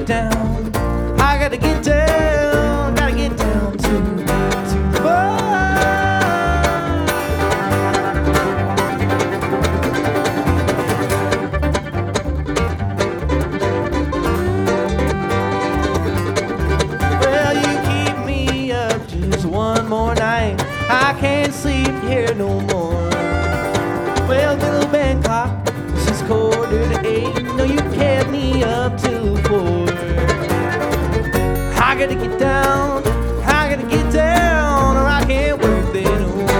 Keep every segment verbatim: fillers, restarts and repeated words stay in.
get down. I gotta get down. Gotta get down to, to the bar. Well, you keep me up just one more night. I can't sleep here no more. Well, little Bangkok, this is quarter to eight. No, you kept me up till four. I gotta get down, I gotta get down, or I can't work there no more.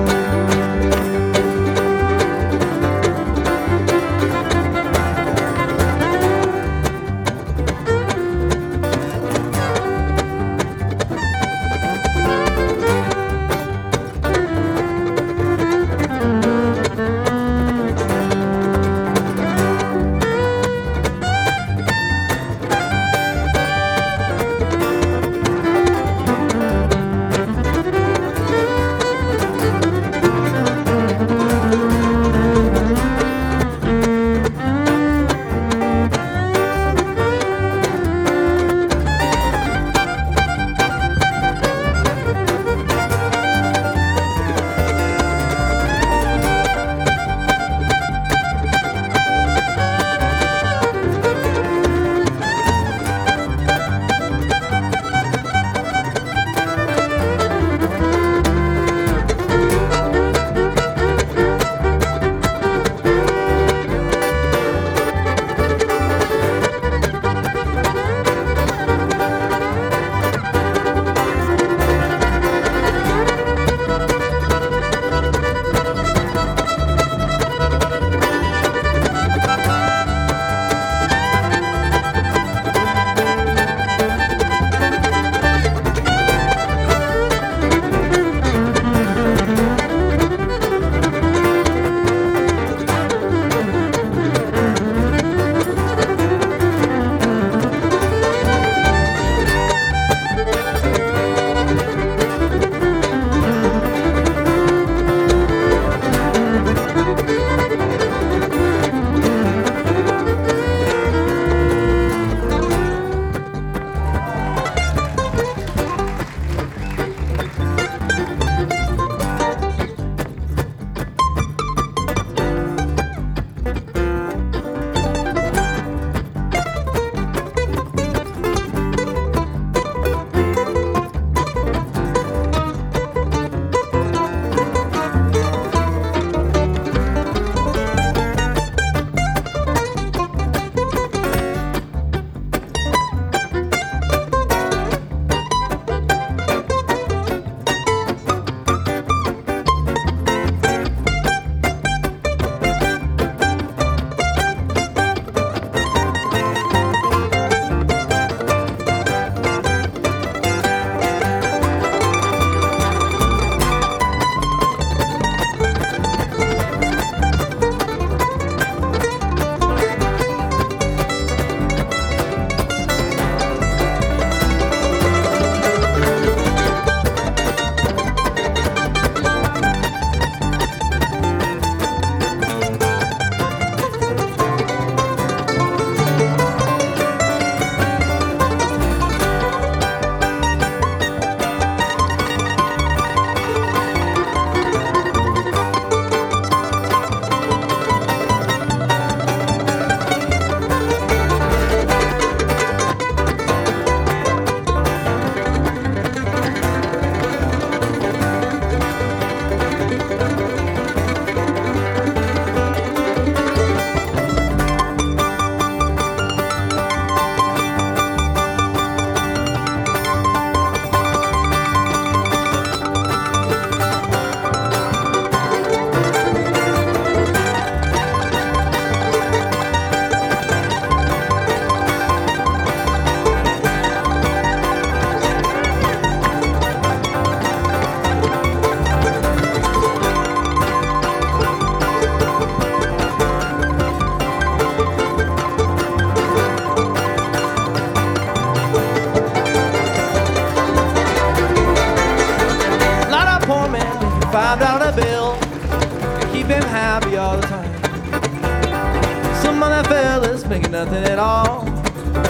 five dollar bill and keep him happy all the time. Some other fellas making nothing at all.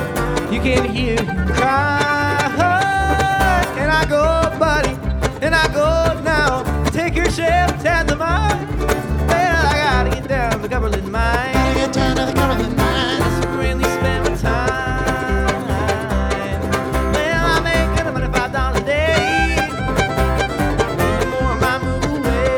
You can hear him cry. And I go, buddy, and I go now. Take your shift and the mine. Well, I gotta get down to the Cumberland mine. Gotta get down to the Cumberland mine. That's really spend my time. Well, I make twenty-five dollars a day. The more I move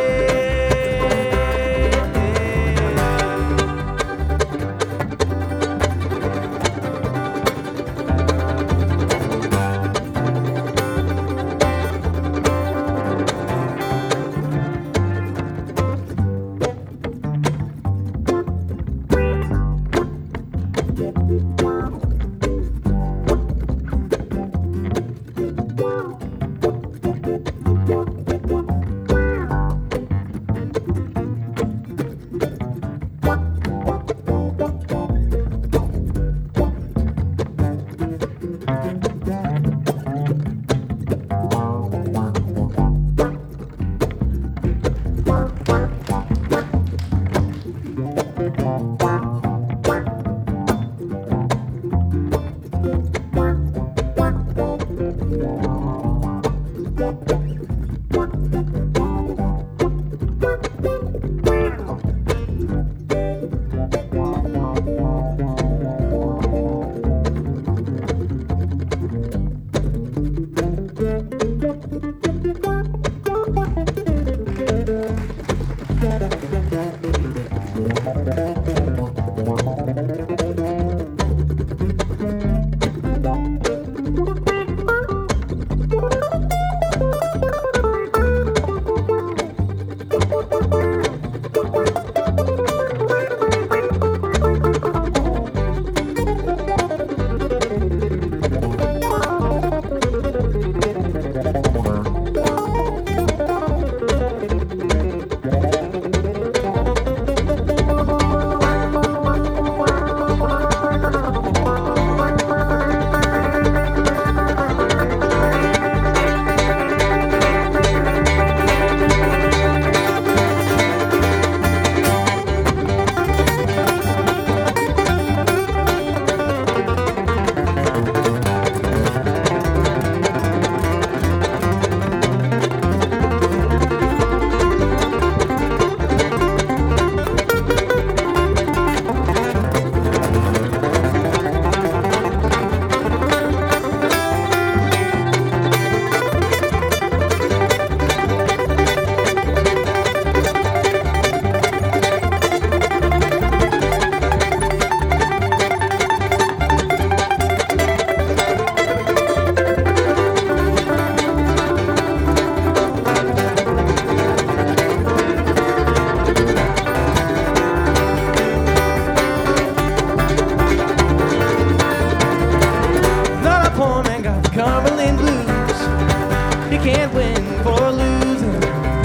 can't win for losing.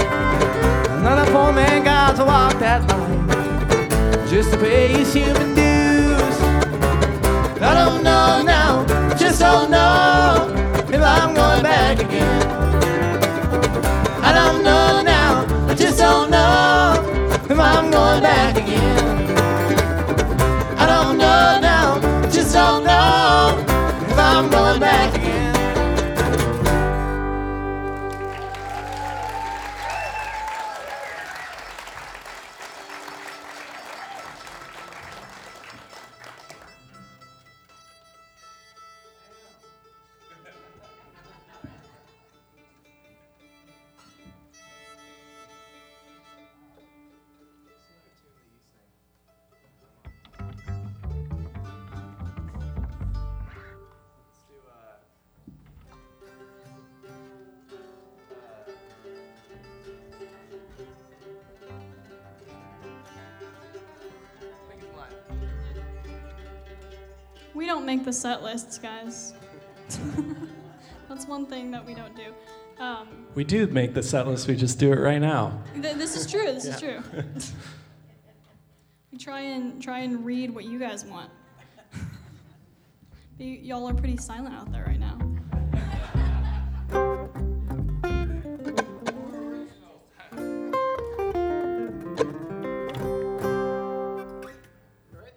Not a poor man got to walk that line just to pay his human dues. I don't know now, just don't know if I'm going back again. I don't know now, I just don't know if I'm going back again. I don't know now, I just don't know if I'm going back again. We don't make the set lists, guys. That's one thing that we don't do. Um, we do make the set list, we just do it right now. Th- this is true, this Yeah. is true. We try and try and read what you guys want. But y- y'all are pretty silent out there right now.